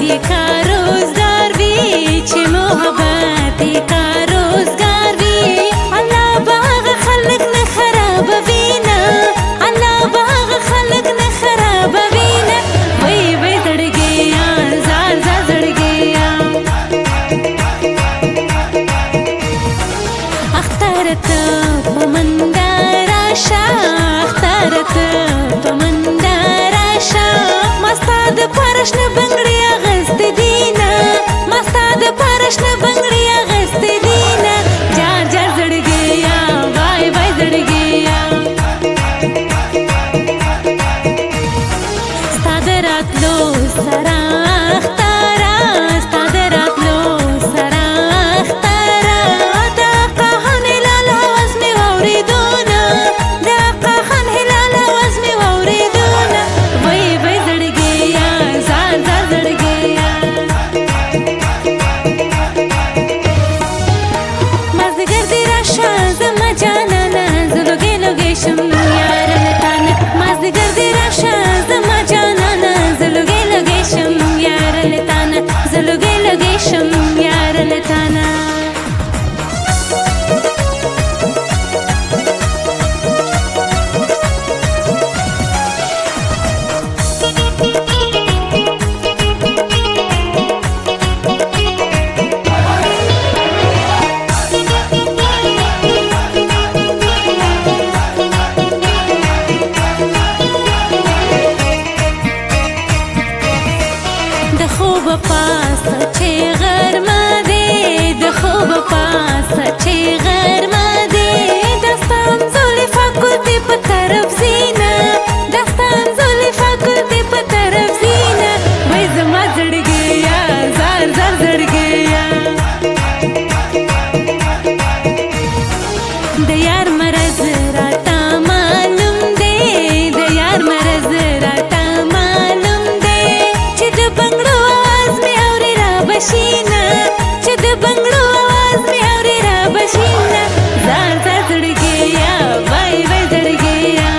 پرشنه بنگړی اغست دینه مستا د پرشنه بنگړی اغست دینه جار جار زړګیا وای وای زړګیا ستاد راتلو سره اختارا ستاد راتلو سره اختارا دا قهن هلال आवाज می اوریدونه دا قهن هلال आवाज می اوریدونه وای وای زړګیا زار زار زړګیا مازدیګر دی راشه زما جانانه زه لوګې لوګې شم یاره له تانه مازدیګر دی راشه زما جانانه زه لوګې لوګې شم یاره له تانه زه لوګې لوګې شم یاره له تانه د خوب پاس چې غرمه دی د خوب پاس چې غرمه دی دستان زلفا کوتي په طرف زینه دستان زلفا کوتي په طرف زینه وای زما زړګیا زار زار زړګیا د یار مرز راته معلوم دی د یار مرز راته معلوم دی چې د بنگړو आवाज می اوري را بشینه چې د بنگړو आवाज می اوري را بشینه زار زار زړګیا وای وای زړګیا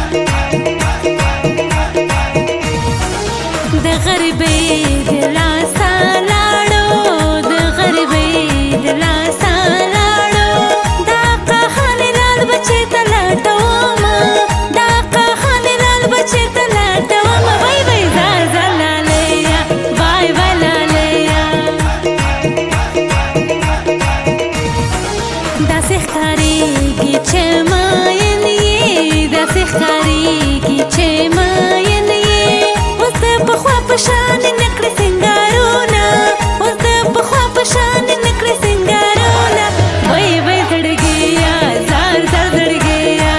د غریبۍ د لاسه لاړو د غریبۍ د لاسه لاړو دا قهن هلال بچې ته لټومه دا قهن هلال بچې ته لټومه وای وای زار زار لالیا وای وای لالیا داسې ښکارېږي چې ماین یې داسې ښکارېږي چې ماین یې اوس د پخوا په شان نه کړې سینګارونه اوس د پخوا په شان نه کړې سینګارونه وای وای زړګیا زار زار زړګیا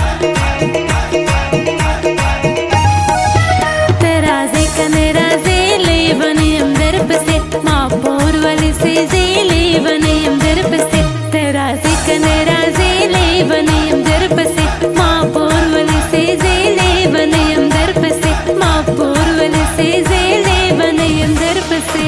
ته راځې که نه راځې لیونی یم درپسې ما پور ولې سېزې لیونی یم درپسې ته راځې که نه راځې لیونی یم درپسې ما پور ولې سېزې لیونی یم درپسې ما پور ولې سېزې لیونی یم درپسې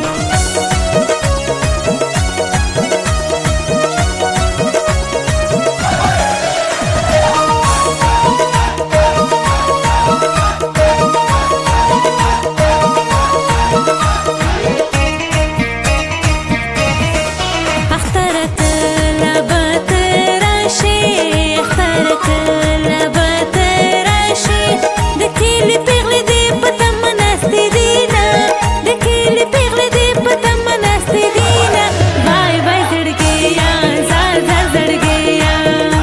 اختر کله به ته راشې اختر کله به ته راشې د کلي پېغلې دې په تمه ناستې دینه د کلي پېغلې دې په تمه ناستې دینه وای وای زړګیا زار زار زړګیا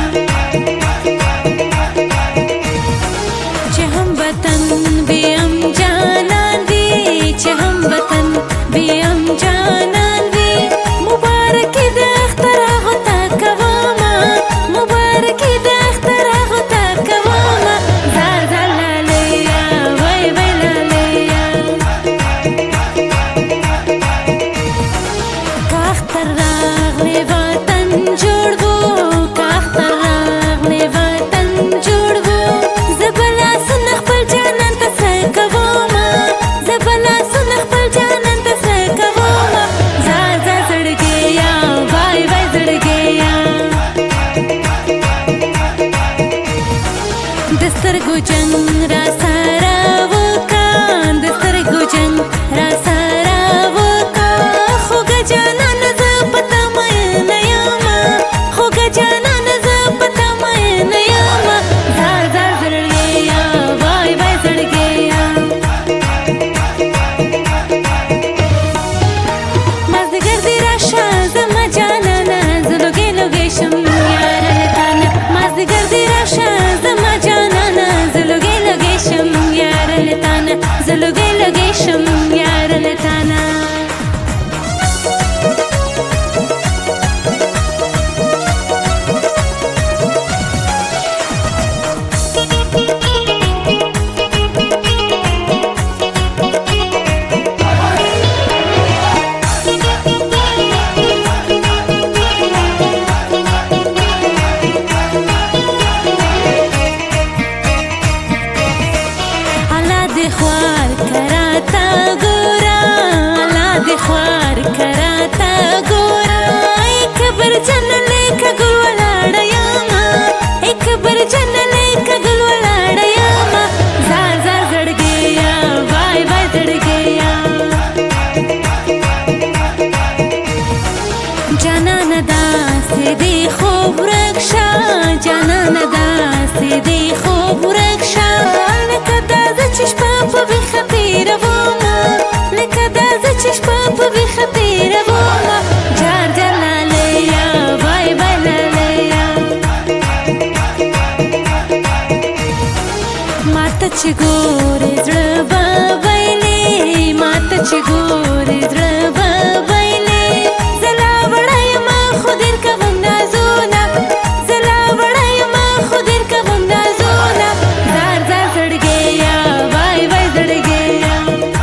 چې هم وطن بې ام جانان وي چې هم وطن بې ام جانان وي مبارکي د اختر هغو ته کومه مبارکي د اختر هغو ته کومه زار زار لالیا وای وای لالیا که اختر راغلی وطن جوړ وو که اختر راغلی وطن جوړ وو زه به لاسونه خپل جانان ته څه کومه زه به لاسونه خپل جانان ته څه کومه زار زار زړګیا وای وای زړګیا د سترګو جنګ را سره وکړه د سترګو جنګ را سره دې خوار کراته ګوره لا دې خوار کراته ګوره کبر جن لیکه ګل ولاړه یاما کبر جن لیکه ګل ولاړه یاما زار زار زړګیا وای وای زړګیا جانان داسې دی خوب رکشه جانان داسې دی خوب رکشه لکه دا زه چې شپه په ویښه تېرومه لکه دا زه چې شپه په ویښه تېرومه جار جار لالیا وای وای لالیا ماته چې ګورې زړه به ویلې ماته چې ګورې زړه به ویلې زه لا وړه یمه خو ډېر کوم نازونه زه لا وړه یمه خو ډېر کوم نازونه زار زار زړګیا وای وای زړګیا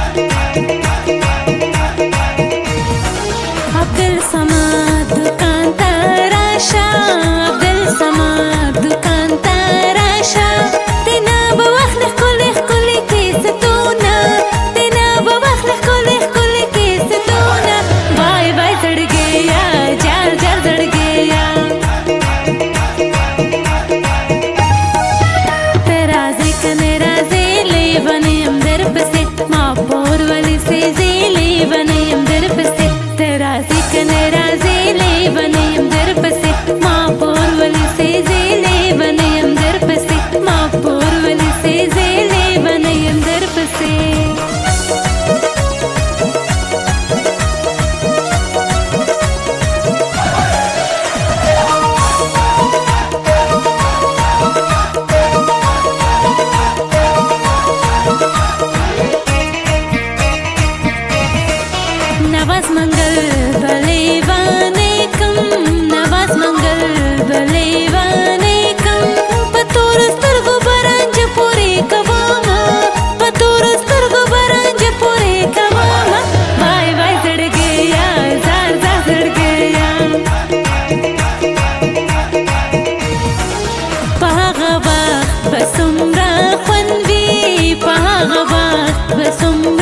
عبدالصمد دکان ته راشه عبدالصمد دکان ته راشه دینا به واخلې ښکلې ښکلې کیسټونه دینا به واخلې ښکلې ښکلې کیسټونه وای وای زړګیا جار جار زړګیا ته راځې که نه راځې لیونی یم درپسې ما پور ولې سېزې لیونی یم درپسې ته راځې که نه راځې لیونی یم درپسې ما پور ولې سېزې لیونی یم درپسې ما پور ولې سېزې لیونی یم درپسې نواز منگل بلیوانی کم نواز منگل بلیوانی کم پتور سترگو برانج پوری کواما پتور سترگو برانج پوری کواما وای وای زړګیا زار زار زړګیا په هغه وخت به څومره خوند وي په هغه وخت به څومره